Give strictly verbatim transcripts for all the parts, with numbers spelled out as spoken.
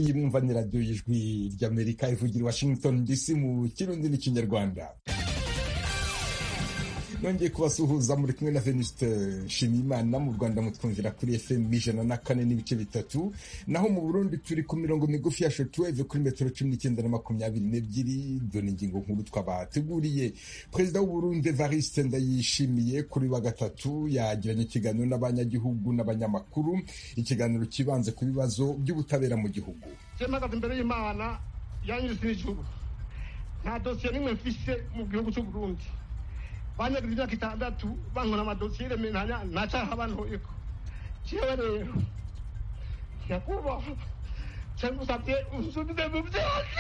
iyi mwumva ni radiyo y'ijwi ry'Amerika ivugira Washington D C mu kirundi n'ikinyarwanda. Nongeye kubasuhuza muri kumwe na Venuste Nshimiyimana. Mu Rwanda mutwumvira kuri F M ijana na kane n'ibice bitatu, naho mu Burundi turi ku mirongo migufi ya shortwave kuri metero cumi n'icyenda na makumyabiri n'ebyiri. Dore ingingo nkuru twabateguriye. Perezida w'u Burundi Evariste Ndayishimiye kuri wa gatatu yagiranye ikiganiro n'abanyagihugu n'abanyamakuru, ikiganiro kibanze ku bibazo by'ubutabera mu gihugu. Mpagaze imbere y'Imana yanyuze n'igihugu, nta dosiye nimwe mfise mu gihugu cy'u Burundi. Banyagize imyaka itandatu bankora amadosire menanya nacaha bantoyeko. Jewe rero nyakubahwa cyangusabye unsubize mu byose.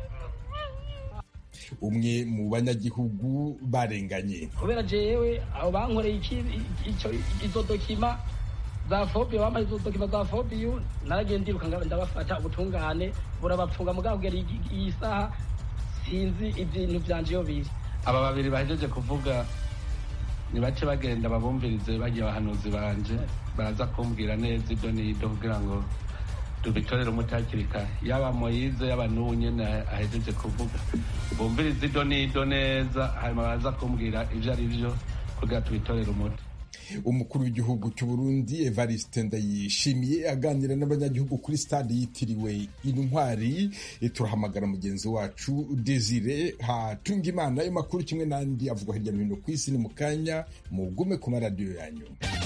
Umwe mu banyagihugu barenganye kubera jewe abo bankoreye iki icyo izo dokima za fobi bamaze izo dokima za fobi naragiye ndiruka ndabafata ubutungane burabapfunga mugabo kugera iyi saha sinzi ibintu byanje yo biri. Aba babiri bahejeje kuvuga nibace bagenda babumvirize bagiye abahanuzi banje baraza kumbwira neza ibyo nido kugira ngo tubitorere umutakiri kare. Yaba Moyize yaba n'ubu nyene ahejeje kuvuga bumvirize ibyo nido neza, hanyuma baraza kumbwira ivyo ari byo kugira tubitorere umuti. Umukuru w'igihugu cy'u Burundi Evariste Ndayishimiye aganira n'abanyagihugu kuri stade yitiriwe Intwari. Turahamagara mugenzi wacu Desire Hatungimana. Ayo makuru kimwe n'andi avugwa hirya no hino ku isi ni mu kanya, mugume ku maradiyo yanyu.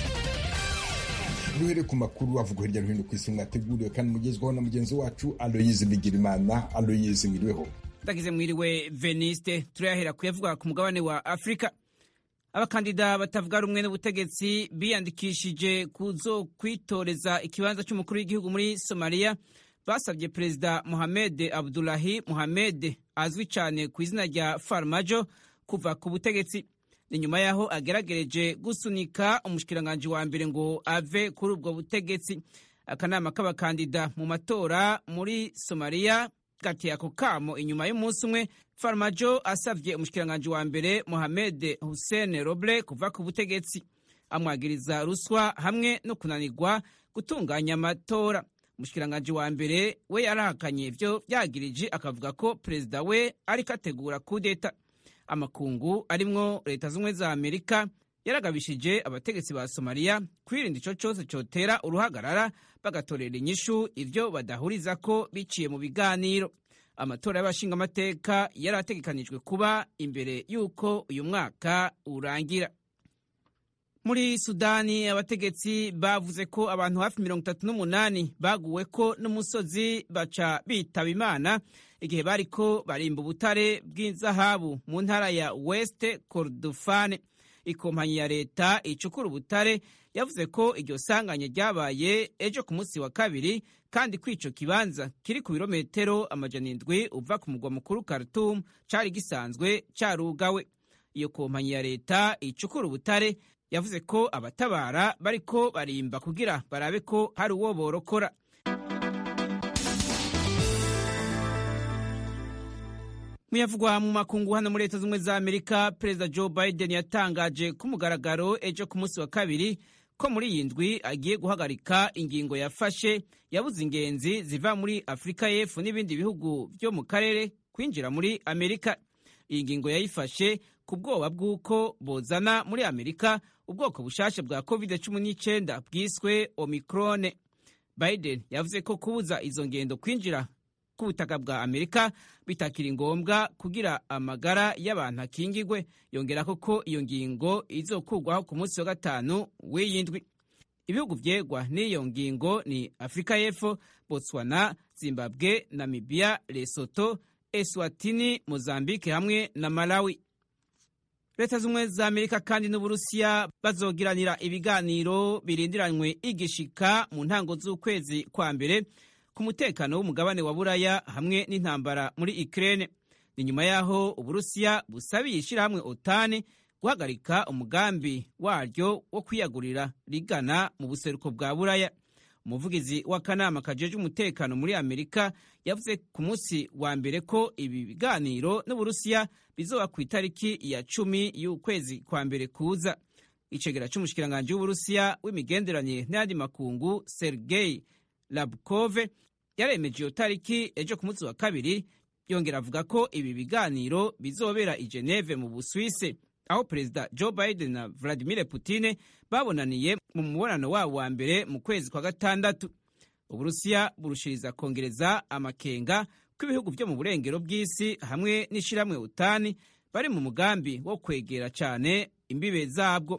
Duhere ku makuru avugwa hirya no hino ku isi mwateguriwe kandi mugezwaho na mugenzi wacu Aloyize Bigirimana. Aloyize, mwiriweho? Ndagize mwiriwe Veniste. Turahera kuyavuga ku mugabane wa Afrika. Abakandida batavuga rumwe n'ubutegetsi biyandikishije kuzo kwitoreza ikibanza cy'umukuru w'igihugu muri Somalia basabye Perezida Mohamed Abdullahi Mohamed azwi cyane ku izina rya Farmajo kuva ku butegetsi. Ni nyuma yaho ageragereje gusunika umushikiranganje wa mbere ngo ave kuri ubwo butegetsi. Akanama k'abakandida mu matora muri Somalia gati yako kamo inyuma y'umunsi umwe Farmajo asavye umushikiranganje wa mbere Mohamed Hussein Roble kuva ku butegetsi, amwagiriza ruswa hamwe no kunanirwa gutunganya amatora. Umushikiranganje wa mbere we yarahakanye ivyo byagirije, akavuga ko perezida we ariko ategura kudeta. Amakungu arimwo Leta z'Ubumwe za Amerika yaragabishije abategetsi ba Somalia kwirinda ico cose cotera uruhagarara bagatorera inyishu ivyo badahuriza ko biciye mu biganiro. Amatora y'abashinga amateka yarategekanijwe kuba imbere yuko uyu mwaka urangira. Muri Sudani abategetsi bavuze ko abantu hafi mirongo itatu n'umunani baguwe ko n'umusozi baca bitaba Imana igihe bariko barimba ubutare bw'inzahabu mu ntara ya West Kordofan. Ikompanyi ya leta icukura ubutare yavuze ko iryo sanganya ryabaye ejo ku munsi wa kabiri, kandi kwico kibanza kiri ku birometero amajana indwi uva ku mugwa mukuru Khartoum cari gisanzwe carugawe. Iyo kompanyi ya leta icukura ubutare yavuze ko abatabara bariko barimba kugira barabe ko hari uwo borokora. Muyavugwa mu makungu hano muri Leta z'Ubumwe za Amerika, Perezida Joe Biden yatangaje ku mugaragaro ejo ku munsi wa kabiri ko muri iyi ndwi agiye guhagarika ingingo yafashe yabuze ingenzi ziva muri Afrika y'Epfo n'ibindi bihugu byo mu karere kwinjira muri Amerika. Iyi ngingo yayifashe ku bwoba bw'uko bozana muri Amerika ubwoko bushasha bwa covid cumi n'icyenda bwiswe Omicron. Biden yavuze ko kubuza izo ngendo kwinjira ku butaka bwa Amerika bitakiri ngombwa kugira amagara y'abantu akingigwe. Yongera ko iyo ngingo izokugwaho ku munsi wa gatanu w'iyindwi. Ibihugu vyegwa n'iyo ngingo ni Afrika y'Epfo, Botswana, Zimbabwe, Namibia, Lesotho, Eswatini, Mozambique hamwe na Malawi. Leta z'Ubumwe za Amerika kandi n'Uburusiya bazogiranira ibiganiro birindiranywe igishika mu ntango z'ukwezi kwa mbere ku mutekano w'umugabane wa Buraya hamwe n'intambara muri Ukraine. Ni nyuma yaho Uburusiya busabiye ishirahamwe OTAN guhagarika umugambi waryo wo kwiyagurira rigana mu buseruko bwa Buraya. Umuvugizi w'akanama kajeje umutekano muri Amerika yavuze ku munsi wa mbere ko ibi biganiro n'Uburusiya bizoba ku itariki ya cumi y'ukwezi kwa mbere kuza. Icegera c'umushikiranganje w'Uburusiya w'imigenderanire n'ayandi makungu Sergei Labkov yaremeje iyo tariki ejo ku munsi wa kabiri, yongera avuga ko ibi biganiro bizobera i Geneve mu Busuwise, aho perezida Joe Biden na Vladimir Putin babonaniye mu mubonano wabo wa mbere mu kwezi kwa gatandatu. Uburusiya burushiriza kongereza amakenga ko ibihugu byo mu burengero bw'isi hamwe n'ishiramwe utani bari mu mugambi wo kwegera cyane imbibe zabwo.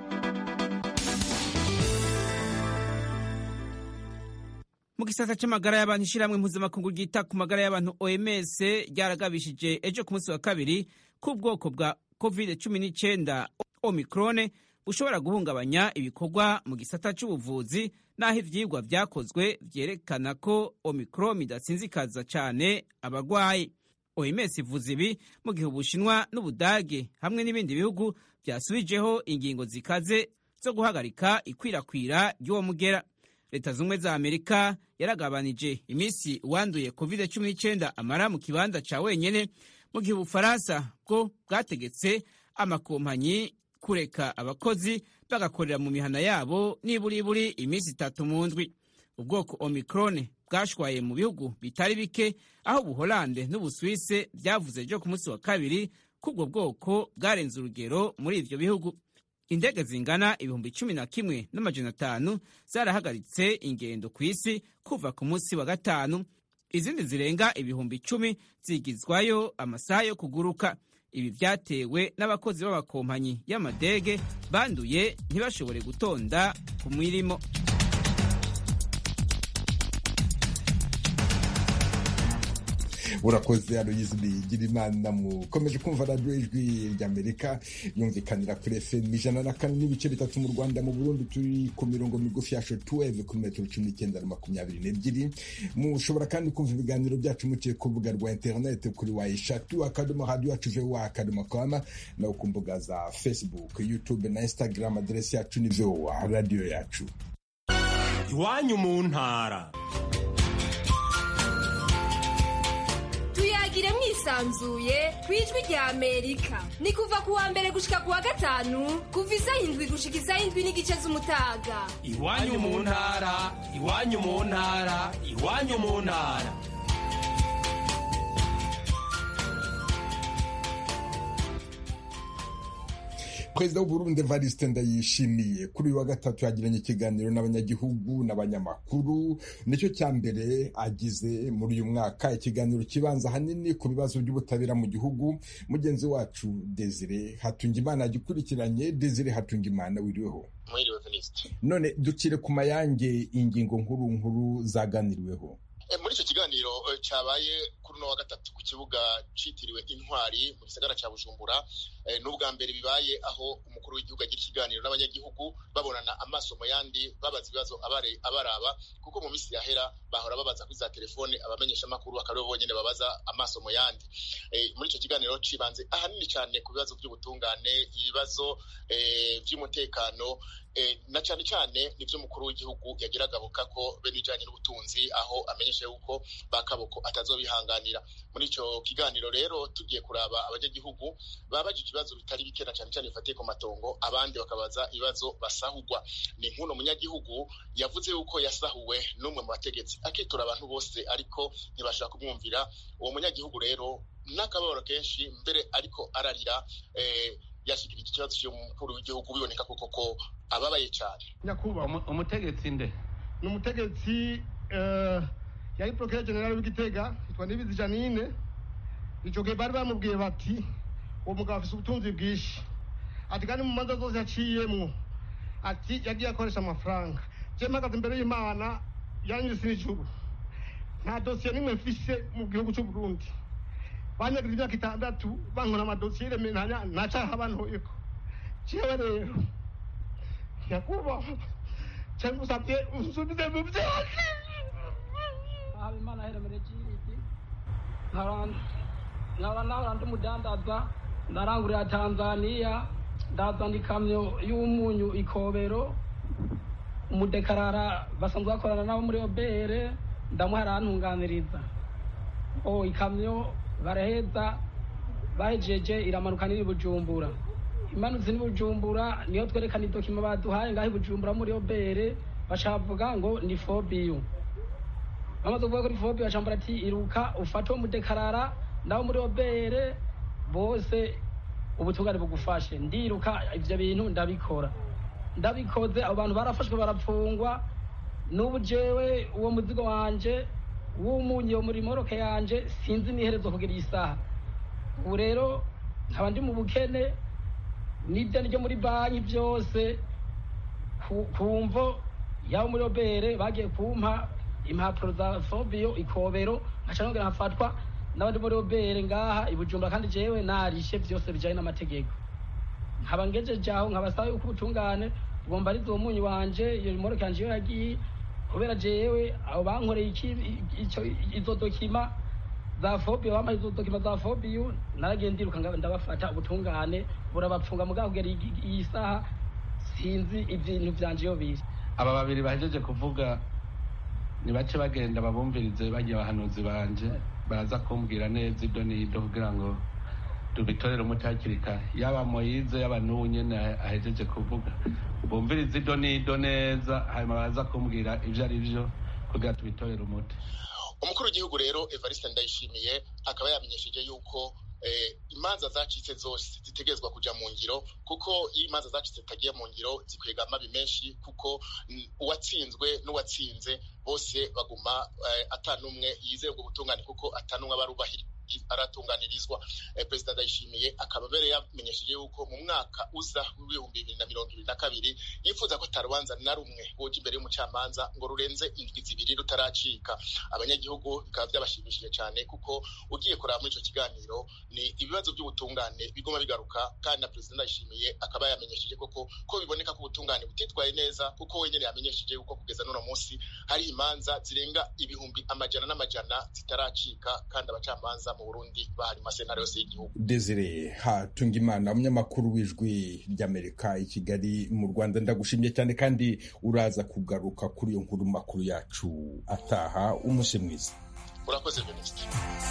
Mu gisata cy'amagara y'abantu, ishiramwe mpuzamakungu ryita ku magara y'abantu O M S ryaragabishije ejo ku munsi wa kabiri ko ubwoko bwa covid cumi n'icyenda Omicron bushobora guhungabanya ibikorwa mu gisata cy'ubuvuzi, naho ivyigwa vyakozwe vyerekana ko Omicron idatsinzikaza cyane abarwayi. O M S ivuze ibi mu gihe Ubushinwa n'Ubudage hamwe n'ibindi bihugu vyasubijeho ingingo zikaze zo guhagarika ikwirakwira ry'uwo mugera. Leta zumwe za Amerika yaragabanije iminsi uwanduye covid cumi n'icyenda amara mu kibanza ca wenyene, mu gihe Ubufaransa bwo bwategetse amakompanyi kureka abakozi bagakorera mu mihana yabo niburiburi iminsi itatu mu ndwi. Ubwoko Omicron bwashwaye mu bihugu bitari bike, aho Ubuholande n'Ubusuwise byavuze ejo ku munsi wa kabiri ko ubwo bwoko bwarenze urugero muri ivyo bihugu. Indege zingana ibihumbi cumi na kimwe n'amajana atanu zarahagaritse ingendo ku isi kuva ku munsi wa gatanu. Izindi zirenga ibihumbi icumi zigizwayo amasaha yo kuguruka. Ibi vyatewe n'abakozi b'amakompanyi y'amadege banduye ntibashobore gutonda ku mirimo. Urakoze Aloyizi Bigirimana. Mukomeje kumva radiyo ijwi ry'Amerika yumvikanira kuri F M ijana na kane n'ibice bitatu mu Rwanda. Mu Burundi turi ku mirongo migufi ya shortwave ku metero cumi n'icyenda na makumyabiri n'ebyiri. Mushobora kandi kumva ibiganiro byacu muciye ku rubuga rwa interineti kuri wa eshatu akadomo radio yacu voa akadomo com, no ku mbuga za Facebook, YouTube na Instagram. Aderesi yacu ni voa radio yacu. Iwanyu mu ntara. Tuyagire mwisanzuye kwijwi rya Amerika. Ni kuva ku wa mbere gushika ku wa gatanu kuva isaha indwi gushika isaha indwi n'igice z'umutaga. Iwanyu mu ntara, iwanyu mu ntara, iwanyu mu ntara. Perezida w'Uburundi Evariste Ndayishimiye kuri uyu wa gatatu yagiranye ikiganiro n'abanyagihugu n'abanyamakuru. Nicyo cya mbere agize muri uyu mwaka, ikiganiro kibanza hanini ku bibazo by'ubutabera mu gihugu. Mugenzi wacu Desire Hatungimana agikurikiranye. Desire Hatungimana, wiriweho? Mwiriwe Evariste. None dukire ku mayange ingingo nkuru nkuru zaganiriweho muri icyo kiganiro cyabaye kuri uno wa gatatu ku kibuga citiriwe Intwari mu gisagara cya Bujumbura. N'ubwa mbere bibaye aho umukuru w'igihugu agira ikiganiro n'abanyagihugu babonana amaso mu yandi, babaza ibibazo abaraba, kuko mu minsi yahera bahora babaza kuri za telefone abamenyesha amakuru bakaba bonyene babaza amaso mu yandi. Muri icyo kiganiro cibanze ahanini cyane ku bibazo by'ubutungane, ibibazo by'umutekano, na cyane cyane nivyo umukuru w'igihugu yagira agaboka ko be bijanye n'ubutunzi, aho amenyesha yuko bakaboko atazobihanganira. Muri ico kiganiro rero tugiye kuraba abanyagihugu babaje ibibazo bitari bike, na cyane cyane bifatiye ku matongo, abandi bakabaza ibibazo basahugwa. Ni nkuno munyagihugu yavuze yuko yasahuwe n'umwe mu bategetsi, akitura abantu bose ariko ntibashaka kumwumvira. Uwo munyagihugu rero n'akababaro kenshi mbere ariko ararira, eh, yashikirije ikibazo cy'umukuru w'igihugu, biboneka koko ko ababaye cyane. Nyakubahwa umutegetsi nde? Ni umutegetsi eh yari procureur general w'Igitega, yitwa Nibizi Janine. Ico gihe bari bamubwiye bati uwo mugabo afise ubutunzi bwishi, ati kandi mu manza zose yaciyemwo, ati yagiye akoresha amafaranga. Je mpagaze imbere y'Imana yanyise n'ijuru, nta dosiye nimwe mfise mu gihugu cy'u Burundi. Banyagize imyaka itandatu bankora amadosiye remenanya nacaha bantoyeko. Jewe rero nyakubahwa cyangwa usabye usubize mu byose. Habimana heremere kiriti nkaranda nkaranda ndi mudandaza, ndarangurira Tanzania, ndazana ikamyo y'umunyu Ikobero. Umudekarara basanzwe bakorana nabo muri Obere, ndamuhara antunganiriza. O ikamyo baraheza bahejeje iramanuka ni Bujumbura. Imanutse ni Bujumbura niyo twerekana idokima baduhaye ngaho Bujumbura muri Obere, bashavuga ngo ni fobiyu. bamaze kuvuga kuri fobi bacambara ati iruka ufate uwo mudekarara nawe muri obere bose ubutungane bugufashe. Ndiruka ivyo bintu ndabikora ndabikoze abo bantu barafashwe barapfungwa. N'ubu jewe uwo muzigo wanje w'umunyi wo muri moroke yanje sinzi niherezo kugira isaha. Ubu rero nkaba ndi mu bukene n'ideni ryo muri banki byose kumvo yabo muri obere bagiye kumpa impapuro za fobiyo ikobero nkaca nongera nkafatwa n'abandi muri obere ngaha i Bujumbura kandi jewe narishe byose bijanye n'amategeko. Nkaba ngejeje aho nkabasaba yuko ubutungane bugomba arizo umunyi wanje iyo moroke yanje yo yagiye kubera jewe abo bankoreye iki ico izo dokima za fobiyo bamaye izo dokima za fobiyo naragiye ndiruka ndabafata ubutungane burabapfunga mugabo kugera iyi saha sinzi ibintu vyanje yo biri. Aba babiri bahejeje kuvuga ni bace bagenda babumvirize bagiye abahanuzi banje baza kumbwira neza ibyo nido kugira ngo tubitorere umutakirika yaba Moyize yaba n'ubu nyene ahejeje kuvuga bumvirize ibyo nido neza hanyuma baza kumbwira ivyo ari vyo kugira tubitorere umuti. Umukuru w'igihugu rero Evariste Ndayishimiye akaba yamenyesheje yuko eh, imanza zacitse zose zitegerezwa kuja mu ngiro kuko iyo imanza zacitse zitagiye mu ngiro zikwega amabi menshi kuko uwatsinzwe n'uwatsinze bose baguma eh, atanumwe yizeye ubwo butungane kuko atanumwe abarubahira aratunganirizwa. Eh, Perezida Ndayishimiye akaba bere yamenyesheje yuko mu mwaka uza w'ibihumbi bibiri na mirongo ibiri na kabiri yifuza ko atarubanza na rumwe boje imbere y'umucamanza ngo rurenze indwi zibiri rutaracika. Abanyagihugu bikaba byabashimishije cyane kuko ugiye kuraba muri ico kiganiro ni ibibazo by'ubutungane bigoma bigaruka kandi na Perezida Ndayishimiye akaba yamenyesheje koko ko biboneka ko ubutungane butitwaye neza kuko wenyene yamenyesheje yuko kugeza n'uno munsi hari imanza zirenga ibihumbi amajana n'amajana zitaracika kandi abacamanza mu Burundi bahari masentare yose y'igihugu. Desire Hatungimana umunyamakuru w'ijwi ry'Amerika i Kigali mu Rwanda ndagushimye cyane kandi uraza kugaruka kuri iyo nkuru makuru yacu ataha. Umunsi mwiza. Urakoze Venuste.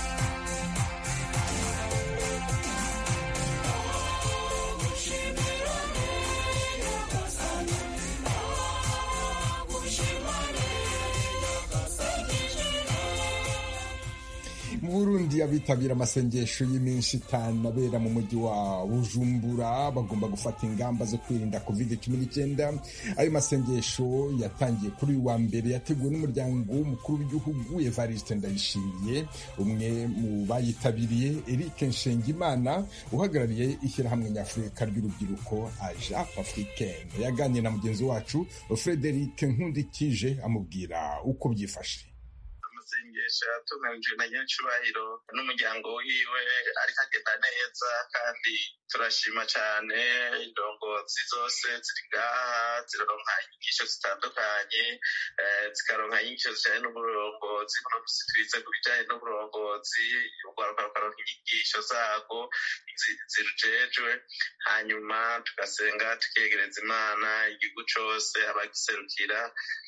Mu Burundi abitabira amasengesho y'iminsi itanu abera mu mujyi wa Bujumbura bagomba gufata ingamba zo kwirinda covid cumi n'icyenda. Ayo masengesho yatangiye kuri uyu wa mbere yateguwe n'umuryango w'umukuru w'igihugu Evariste Ndayishimiye. Umwe mu bayitabiriye Eric Nshengimana uhagarariye ishyirahamwe nyafurika ry'urubyiruko Ajap Africaine yaganiriye na mugenzi wacu Frederic Nkundikije amubwira uko byifashe. Amasengesho yatunganijwe na Nyincubahiro n'umuryango wiwe ariko agenda neza kandi turashima cyane. Indongozi zose ziri ngaha ziraronka inyigisho zitandukanye, zikaronka inyigisho zijanye n'uburongozi twize ku bijanye n'uburongozi, urwaruka rukaronka inyigisho zago zirujejwe, hanyuma tugasenga tukegereza Imana. Igihugu cose abagiserukira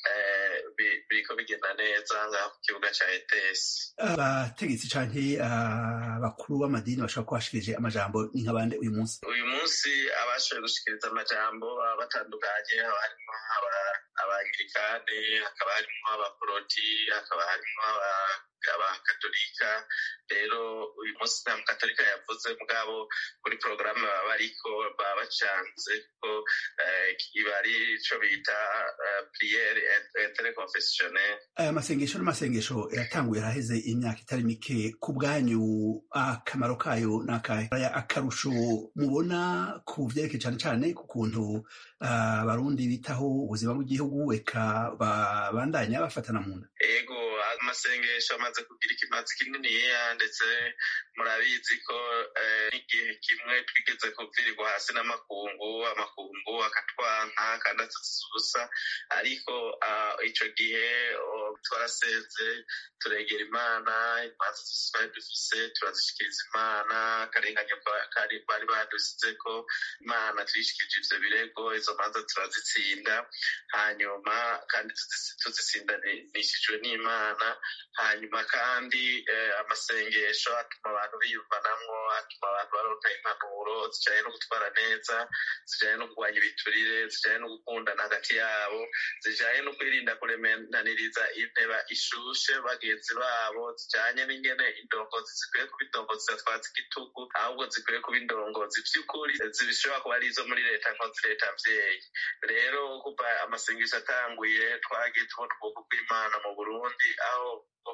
biriko bigenda neza ngaha ku kibuga ca E T S. Abategetsi canke abakuru b'amadini bashobora kubashikirije amajambo ni nk'abande uyu munsi? Uyu munsi abashoboye gushikiriza amajambo batandukanye, haba harimwo abangirikani, hakaba harimwo abaporoti, hakaba harimwo abakatolika. Rero uyu munsi nta mukatolika yavuze, mugabo kuri porogaramu baba bariko baba bacanze ko iba ari ico bita priere interconfessionnelle. Aya masengesho n'amasengesho yatanguye araheze imyaka itari mike. Ku bwanyu akamaro kayo n'akahe? Akarusho mubona ku vyerekeye cane cane ku kuntu abarundi bitaho ubuzima bw'igihugu eka babandanya bafatana mu nda? Ego, amasengesho amaze kugira ikimazi kininiya, ndetse murabizi ko n'igihe kimwe twigeze kuvirirwa hasi n'amakungu, amakungu akatwanka kandi atasusa, ariko ico gihe twarasenze turegera Imana, imanza zose twari dufise turazishikiriza Imana, akarengane kari bari badusizeko Imana tuyishikirije ivyo birego, izo manza turazitsinda, hanyuma kandi tuzisindanishijwe n'Imana. hanyuma kandi amasengesho atuma abantu biyumvanamwo, atuma abantu baronka impanuro zijanye no gutwara neza, zijanye no kurwanya ibiturire, zijanye no gukundana hagati yabo, zijanye no kwirinda kuremenaniriza inteba ishushe bagenzi babo, zijanye n'ingene indongozi zikwiye kuba indongozi zidatwaza igitugu, ahubwo zikwiye kuba indongozi vy'ukuri zibishobora kuba ari izo muri leta nkozi leta mvyeyi. Rero kuva amasengesho atanguye twagiye tubona ubwoko bw'Imana mu Burundi, aho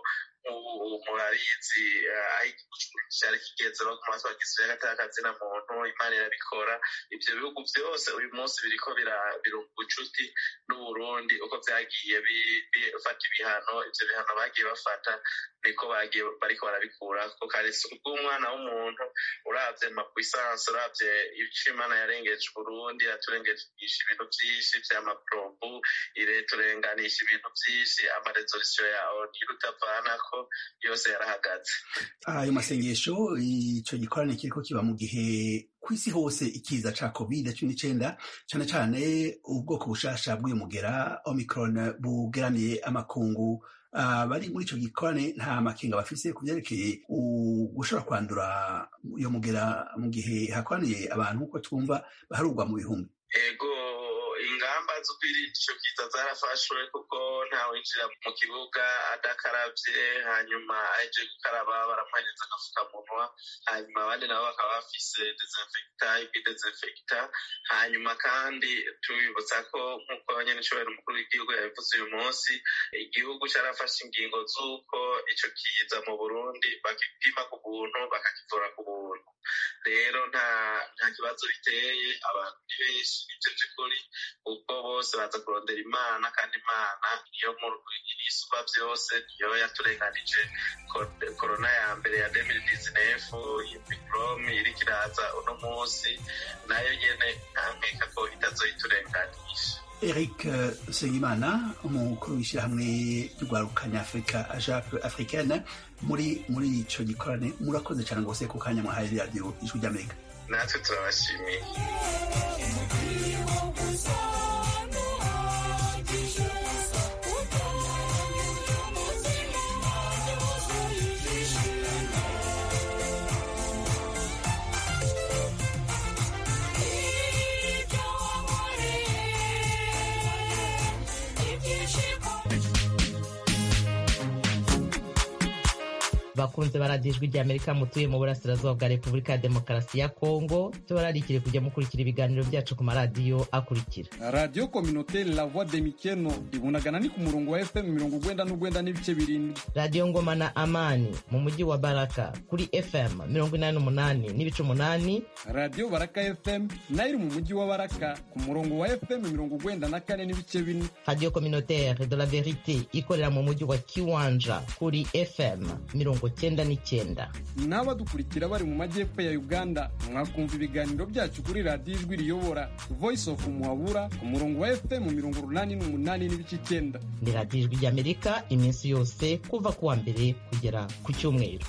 murabizi aho igihugu cari kigeze no ku maso bagisubira gatakazi na muntu, Imana irabikora. Ivyo bihugu vyose uyu munsi biriko birunga ubucuti n'Uburundi, uko vyagiye bifata ibihano, ivyo bihano bagiye bafata niko bagiye bariko barabikura, kuko kare si ubw'umwana w'umuntu. Uravye amapuissance, uravye ico Imana yarengeje Uburundi, yaturengeje ibintu vyinshi vy'amaprobu, ireturenganisha ibintu vyinshi, amaresolution yawo ntirutavanako, yose yarahagaze. Ayo masengesho, ico gikorane kiriko kiba mu gihe kw'isi hose ikiza ca covid cumi n'icenda, cane cane ubwoko bushasha bw'uyu mugera Omicron bugeramiye amakungu. Bari muri ico gikorane nta makenga bafise ku vyerekeye gushobora kwandura uyo mugera mu gihe hakoraniye abantu uko twumva baharugwa mu bihumbi? Ego, ingamba zo kwirinda ico kiza zarafashwe, kuko ntawinjira mu kibuga adakaravye, hanyuma aje gukaraba baramuhereza agafukamunwa, hanyuma abandi nabo bakaba bafise desinfecta, ibidesinfecta. Hanyuma kandi tubibutsa ko nk'uko nyenicubahiro umukuru w'igihugu yabivuze uyu munsi, igihugu carafashe ingingo z'uko ico kiza mu Burundi bakipima ku buntu, bakakivura ku buntu. Rero nta nta kibazo biteye, abantu ni benshi, nivyo vy'ukuri, kuko bose baza kurondera Imana, kandi Imana niyo mu isumba vyose, niyo yaturenganije korona ya mbere ya deux mille dix-neuf, Omicron iriko iraza uno munsi, nayo nyene ntankeka ko itazoyiturenganisha. Eric Nsengimana, umukuru w'ishyirahamwe ry'urwaruka nyafurika Ajape Africaine, muri muri ico gikorane, murakoze cyane rwose ku kanya mwahaye radiyo Ijwi ry'Amerika. Natwe turabashimiye. bakunze baradiyo Ijwi ry'Amerika mutuye mu burasirazuba bwa Repubulika ya Demokarasi ya Kongo, tubararikire kujya mukurikira ibiganiro byacu ku maradiyo akurikira: Radio Communautaire La Voix de Mikeno ibunagana ni ku murongo wa F M mirongo ugwenda n'ugwenda n'ibice birindwi. Radio Ngoma na Amani mu mujyi wa Baraka kuri F M mirongo inani n'umunani n'ibice umunani. Radio Baraka F M nayo iri mu mujyi wa Baraka ku murongo wa F M mirongo ugwenda na kane n'ibice bine. Radio Communautaire de la Verite ikorera mu mujyi wa Kiwanja kuri F M mirongo cyenda n'icyenda. N'abadukurikira bari mu majyepfo ya Uganda mwakumva ibiganiro byacu kuri Radio Ijwi riyobora Voice of Muhabura ku murongo wa F M mirongo urunani n'umunani n'ibice icyenda. Ni Radio Ijwi ry'Amerika iminsi yose kuva kuwa mbere kugera ku cyumweru.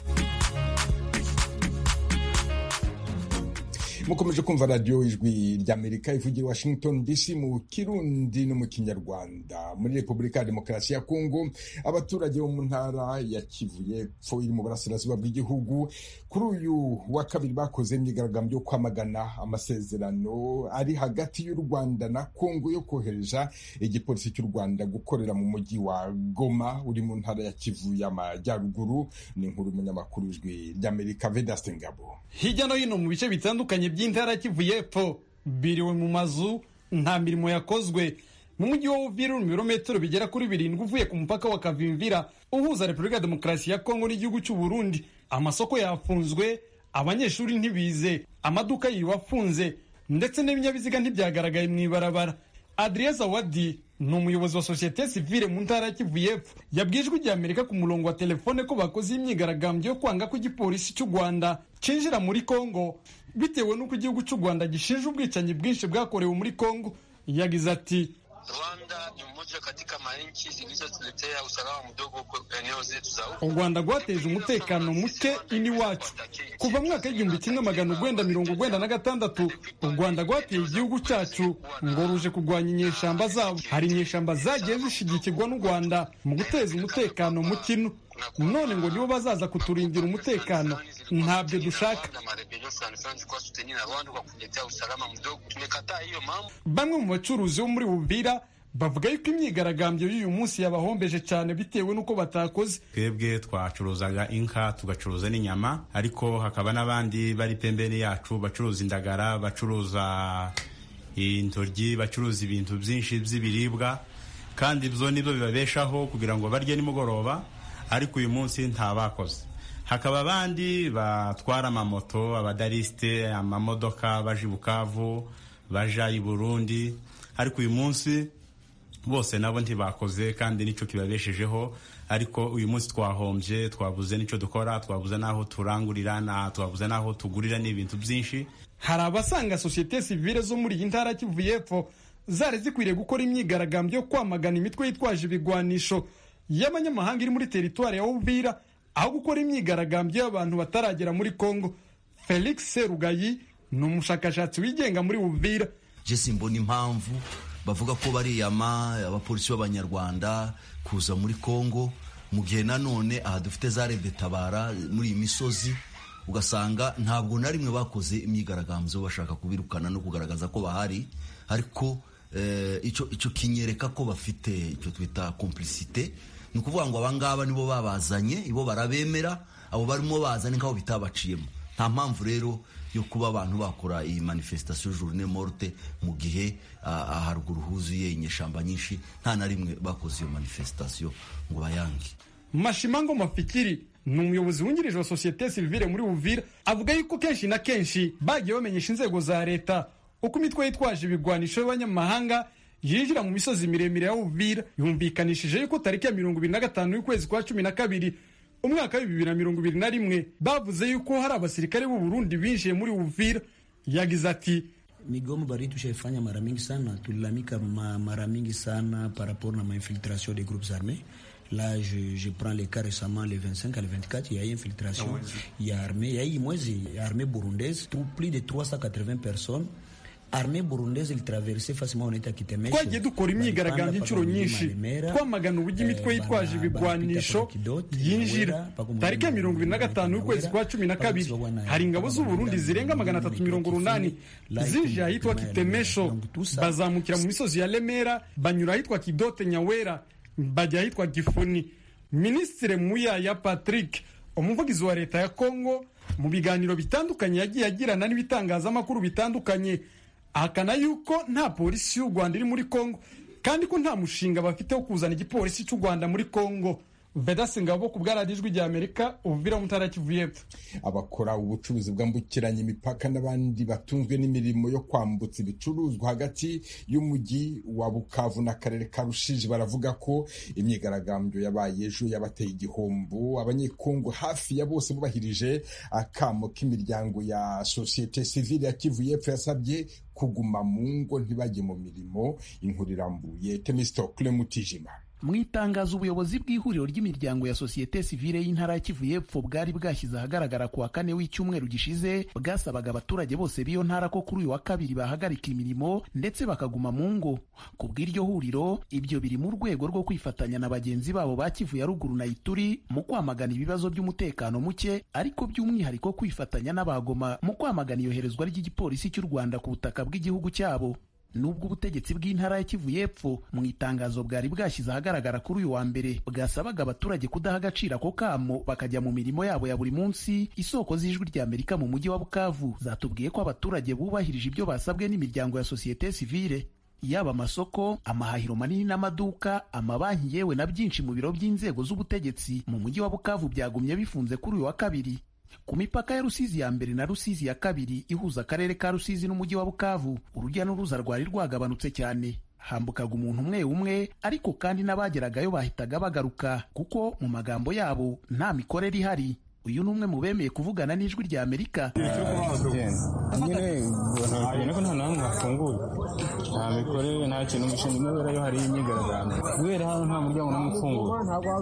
mukomeje kumva radio Ijwi ry'Amerika ivugira Washington D C mu Kirundi no mu Kinyarwanda. Muri Repubulika ya Demokarasi ya Kongo, abaturage bo mu ntara ya Kivu y'Epfo iri mu burasirazuba bw'igihugu kuri uyu wa kabiri bakoze imyigaragambyo yo kwamagana amasezerano ari hagati y'u Rwanda na Kongo yo kohereza igipolisi cy'u Rwanda gukorera mu mujyi wa Goma uri mu ntara ya Kivu y'Amajyaruguru. Ni inkuru y'umunyamakuru w'Ijwi ry'Amerika Vedaste Ngabo. Hirya no hino mu bice bitandukanye by'intara Kivu y'Epfo biriwe mu mazu, nta mirimo yakozwe. Mu mujyi wa Uvira mu birometero bigera kuri birindwi uvuye ku mupaka wa Kavimvira uhuza Repubulika ya Demokarasi ya Kongo n'igihugu cy'u Burundi, amasoko yafunzwe, abanyeshuri ntibize, amaduka yiwafunze, ndetse n'ibinyabiziga ntibyagaragaye mu ibarabara. Adrien Zawadi ni umuyobozi wa societe civile mu ntara ya Kivu y'Epfo yabwiye Ijwi ry'Amerika ku murongo wa telefone ko bakoze imyigaragambyo yo kwanga ko igipolisi cy'u Rwanda cinjira muri Kongo bitewe n'uko igihugu cy'u Rwanda gishinja ubwicanyi bwinshi bwakorewe muri Kongo. Yagize ati Rwanda ni mmoja katika manchi zilizotuletea usalama mdogo eneo zetu za huko. U Rwanda rwateje umutekano muke iniwacu kuva mu mwaka w'igihumbi kimwe magana urwenda mirongo urwenda na gatandatu. U Rwanda rwateye igihugu cyacu ngo ruje kurwanya inyeshamba zabo. Hari inyeshamba zagiye zishigikirwa n'u Rwanda mu guteza umutekano mukino, none ngo nibo bazaza kuturindira umutekano. Ntabyo dushaka. Bamwe mu bacuruzi bo muri Uvira bavuga yuko imyigaragambyo y'uyu munsi yabahombeje cyane bitewe n'uko batakoze. Twebwe twacuruzaga inka tugacuruza n'inyama, ariko hakaba n'abandi bari pembeni yacu bacuruza indagara, bacuruza intoryi, bacuruza ibintu byinshi by'ibiribwa, kandi ibyo nibyo bibabeshaho kugira ngo barye nimugoroba, ariko uyu munsi nta bakoze. Hakaba abandi batwara amamoto, abadarisite, amamodoka baje Bukavu, baja i Burundi, ariko uyu munsi bose nabo ntibakoze kandi nico kibabeshejeho. Ariko uyu munsi twahombye, twabuze nico dukora, twabuze naho turangurira, na twabuze naho tugurira n'ibintu byinshi. Hari abasanga societe civile zo muri intara Kivu y'Epfo zari zikwiriye gukora imyigaragambyo yo kwamagana imitwe yitwaje ibigwanisho y'abanyamahanga iri muri teritwari ya Uvira, aho gukora imyigaragambyo y'abantu bataragera muri Kongo. Felix Serugayi ni umushakashatsi wigenga muri Uvira. Je simbona impamvu bavuga ko bariyama abapolisi b'abanyarwanda kuza muri Kongo mu gihe nanone aha dufite za Rede Tabara muri iyi misozi, ugasanga ntabwo na rimwe bakoze imyigaragambyo bashaka kubirukana no kugaragaza ko bahari, ariko eh, ico ico kinyereka ko bafite icyo twita complicité. Ni ukuvuga ngo abangaba nibo babazanye, ibo barabemera, abo barimo bazanye nk'aho bitabaciyemo. Nta mpamvu rero yo kuba abantu bakora iyi manifestation journée morte mu gihe aharuguru huzuye inyeshamba nyinshi, nta na rimwe bakoze iyo manifestation ngo bayange. Mashimango Mafikiri ni umuyobozi wungirije wa societe civile muri Uvira, avuga yuko kenshi na kenshi bagiye bamenyesha inzego za leta uko imitwe yitwaje ibigwanisho y'abanyamahanga yinjira mu misozi miremire ya Uvira. Yumvikanishije yuko tariki ya mirongo ibiri na gatanu y'ukwezi kwa cumi na kabiri umwaka wa bibiri na mirongo ibiri na rimwe bavuze yuko hari abasirikare b'u Burundi binjiye muri Uvira. Yagize ati migomo bari tushefanya mara mingi sana, tulilamika mara mingi sana par rapport na infiltration des groupes armés. Là, je, je prends les cas récemment, les vingt-cinq à les vingt-quatre, il y a eu infiltration, il y a armée, il y a eu mwezi, armée burundaise, plus de trois cent quatre-vingts personnes. Armée burundaise il traversait facilement on était Kitemesho. Twagiye dukora imyigaragambyo inshuro nyinshi twamagana uburyo imitwe yitwaje ibigwanisho yinjira. Tariki ya mirongo ibiri na gatanu y'ukwezi kwa cumi na kabiri hari ingabo z'u Burundi zirenga magana atatu mirongo urunani zije ahitwa Kitemesho, bazamukira mu misozi ya Lemera, banyura ahitwa Kidote Nyawera, bajya ahitwa Gifuni. Ministre Muyaya Patrick, umuvugizi wa leta ya Kongo, mu biganiro bitandukanye yagiye agirana n'ibitangazamakuru bitandukanye, ahakana yuko nta polisi y'u Rwanda iri muri Kongo kandi ko nta mushinga bafite wo kuzana igipolisi cy'u Rwanda muri Kongo. Vedaste Ngabo ku bw'Ijwi rya Amerika, Uvira mu ntara ya Kivu y'Epfo. Abakora ubucuruzi bwambukiranya imipaka n'abandi batunzwe n'imirimo yo kwambutsa ibicuruzwa hagati y'umujyi wa Bukavu n'akarere ka Rushiji baravuga ko imyigaragambyo yabaye ejo yabateye igihombo. Abanyekongo hafi ya bose bubahirije akamo k'imiryango ya societe civile ya Kivu y'Epfo yasabye kuguma mu ngo ntibajye mu mirimo. Inkuru irambuye Temistocle Mutijima. Mu itangazo ubuyobozi bw'ihuriro ry'imiryango ya societe civile y'intara ya Kivu y'Epfo bwari bwashyize ahagaragara ku wa kane w'icyumweru gishize, bwasabaga abaturage bose b'iyo ntara ko kuri uyu wa kabiri bahagarika imirimo ndetse bakaguma mu ngo. Ku bw'iryo huriro, ibyo biri mu rwego rwo kwifatanya na bagenzi babo ba Kivu ya ruguru na Ituri mu kwamagana ibibazo by'umutekano muke, ariko by'umwihariko kwifatanya n'abagoma mu kwamagana iyoherezwa ry'igipolisi cy'u Rwanda ku butaka bw'igihugu cyabo. Nubwo ubutegetsi bw'intara ya Kivu y'Epfo mu itangazo bwari bwashyize ahagaragara kuri uyu wa mbere bwasabaga abaturage kudaha agaciro ako kamo bakajya mu mirimo yabo ya buri munsi, isoko z'Ijwi rya Amerika mu mujyi wa Bukavu zatubwiye ko abaturage bubahirije ibyo basabwe n'imiryango ya societe civile. Yaba amasoko, amahahiro manini n'amaduka, amabanki yewe na byinshi mu biro by'inzego z'ubutegetsi mu mujyi wa Bukavu byagumye bifunze kuri uyu wa kabiri. Ku mipaka ya Rusizi ya mbere na Rusizi ya kabiri ihuza akarere ka Rusizi n'umujyi wa Bukavu, urujya n'uruza rwari rwagabanutse cyane. Hambukaga umuntu umwe umwe, ariko kandi n'abageragayo bahitaga bagaruka kuko mu magambo yabo nta mikorere ihari. Uyu ni umwe mu bemeye kuvugana n'Ijwi rya Amerika. Nyine ubona ko nta namwe hafunguye, nta babikorewe nta kintu umushinga imwe yo hari imyigaragambyo guhera hano nta muryango n'umwe ufunguye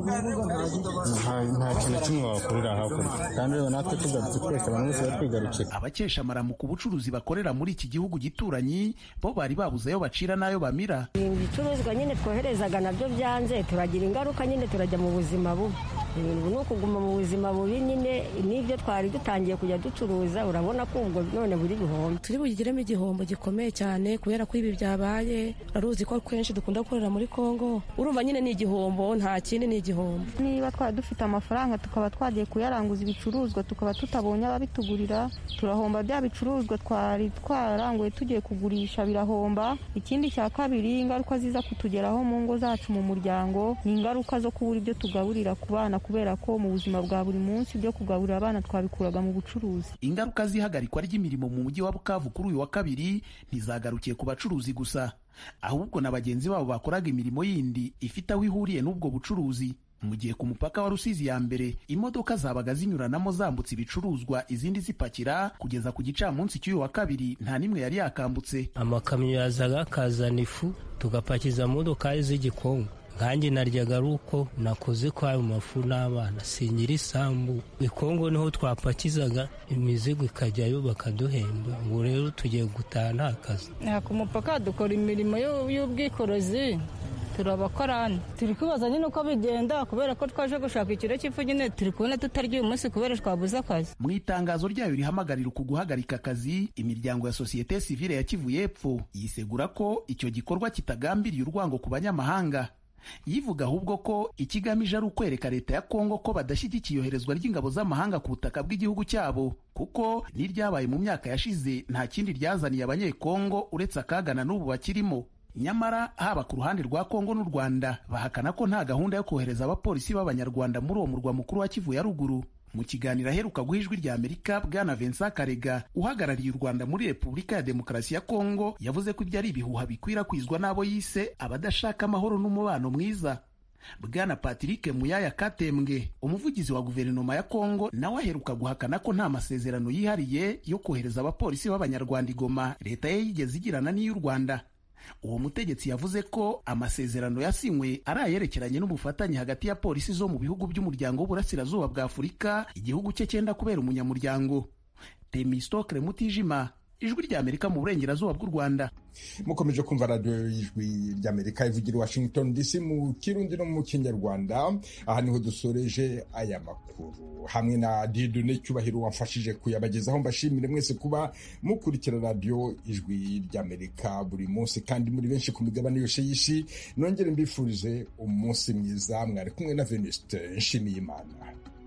nta kintu kimwe wakorera hakurya kandi rero natwe tugarutse twese abantu bose batwigarukira. Abakesha amaramuko ubucuruzi bakorera muri iki gihugu gituranyi bo bari babuze ayo bacira n'ayo bamira. Ibicuruzwa nyine twoherezaga nabyo byanze turagira ingaruka nyine turajya mu buzima bubi. Ibintu ni ukuguma mu buzima bubi nyine n'ibyo twari dutangiye kujya ducuruza urabona ko ubwo none buri bihombo. Turi bugiremo igihombo gikomeye cyane kubera ko ibi byabaye. Uraruzi ko kenshi dukunda gukorera muri Kongo. Urumva nyine ni igihombo nta kindi ni igihombo. Niba twari dufite amafaranga tukaba twagiye kuyaranguza ibicuruzwa tukaba tutabonye ababitugurira turahomba, bya bicuruzwa twari twararanguye tugiye kugurisha birahomba. Ikindi cya kabiri ingaruka ziza kutugeraho mu ngo zacu mu muryango ni ingaruka zo kubura ibyo tugaburira ku bana kubera ko mu buzima bwa buri munsi byo kugaburira abana twabikuraga mu bucuruzi. Ingaruka z'ihagarikwa ry'imirimo mu mujyi wa Bukavu kuri uyu wa kabiri ntizagarukiye ku bacuruzi gusa, ahubwo na bagenzi babo bakoraga imirimo yindi ifite aho ihuriye n'ubwo bucuruzi. Mu gihe ku mupaka wa Rusizi ya mbere imodoka zabaga zinyuranamo zambutse ibicuruzwa izindi zipakira, kugeza ku gicamunsi cy'uyu wa kabiri nta nimwe yari yakambutse. Amakamyo yazaga akazana ifu tugapakiza mu modoka z'igikongo. Nkanjye naryaga ari uko nakoze kwa ayo mafu n'abana sinyira isambu. Ikongo niho twapakizaga imizigo ikajyayo bakaduhemba. Ubu rero tugiye gutaha nta kazi. Ku mupaka dukora imirimo y'ubwikorezi turabakorana turi kubaza nyine uko bigenda kubera ko twaje gushaka ikiro cy'ifu nyine turi kubona tutarya uyu munsi kubera twabuze akazi. Mu itangazo ryayo rihamagarira uku guhagarika akazi, imiryango ya sosiyete sivile ya Kivu y'Epfo yisegura ko icyo gikorwa kitagambiriye urwango ku banyamahanga. Yivuga ahubwo ko ikigamije ari ukwereka leta ya Kongo ko badashyigikiye iyoherezwa ry'ingabo z'amahanga ku butaka bw'igihugu cyabo, kuko n'iryabaye mu myaka yashize nta kindi ryazaniye abanyekongo uretse akagana n'ubu bakirimo. Nyamara haba ku ruhande rwa Kongo n'u Rwanda bahakana ko nta gahunda yo kohereza abapolisi b'abanyarwanda muri uwo murwa mukuru wa Kivu ya ruguru. Mu kiganiro aheruka guha Ijwi rya Amerika, Bwana Vincent Karega uhagarariye u Rwanda muri Repubulika ya Demokarasi ya Kongo yavuze ko ibyo ari ibihuha bikwirakwizwa n'abo yise abadashaka amahoro n'umubano mwiza. Bwana Patrick Muyaya Katembwe umuvugizi wa guverinoma ya Kongo nawe aheruka guhakana ko nta masezerano yihariye yo kohereza abapolisi b'abanyarwanda igoma leta ye yigeze igirana n'iy'u Rwanda. Uwo mutegetsi yavuze ko amasezerano yasinywe ari ayerekeranye n'ubufatanye hagati ya polisi zo mu bihugu by'umuryango w'uburasirazuba bwa Afurika igihugu cye cyenda kubera umunyamuryango. Temistokle Mutijima, Ijwi rya Amerika mu burengerazuba bw'u Rwanda. Mukomeje kumva radio Ijwi rya Amerika ivugira i Washington D C mu Kirundi no mu Kinyarwanda. Aha niho dusoreje aya makuru hamwe na Dieudonné Cyubahiro wamfashije kuyabagezaho. Mbashimire mwese kuba mukurikira radio Ijwi rya Amerika buri munsi kandi muri benshi ku migabane yose y'isi. Nongere mbifurize umunsi mwiza. Mwari kumwe na Venuste Nshimiyimana.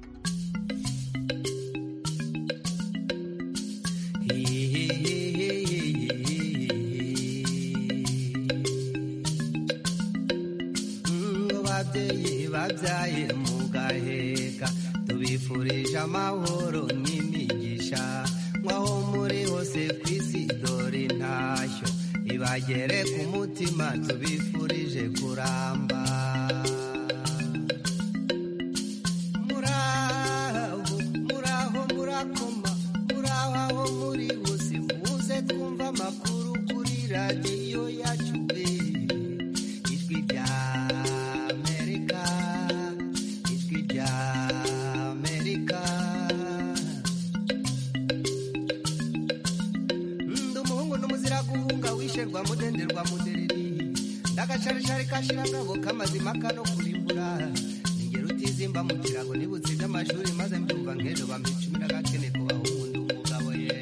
babyaye mugaheka tubifurije amahoro n'imigisha mwaho muri hose kw'isi dore intashyo ibagere ku mutima tubifurije kuramba. Muraho muraho murakoma muraho aho muri hose muze twumva amakuru kuri radiyo yacu Ijwi rya mudenderwa mudereri ndagacarishari kashira ngabo kamazima kano kurimbura ningero utizimba mu kirago nibutse by'amashuri maze mbyumva nkejo bamicumira gakene ko bahundu umugabo ye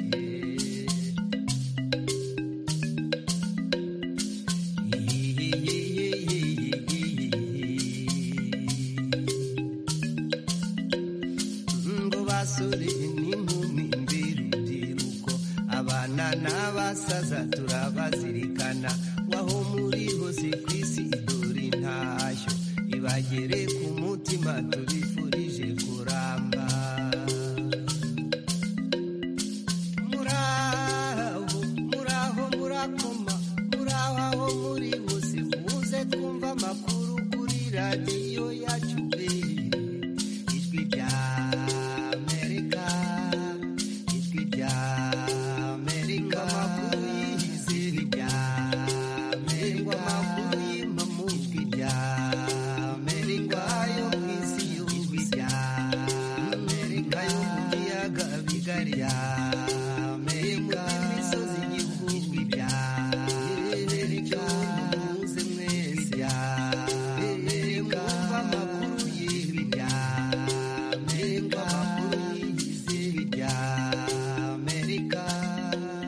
ngo basuri n'inkumi mbirubyiruko abana n'abasaza turabazirikana waho muri hose kw'isi dore intashyo ibagere ku mutima tubifu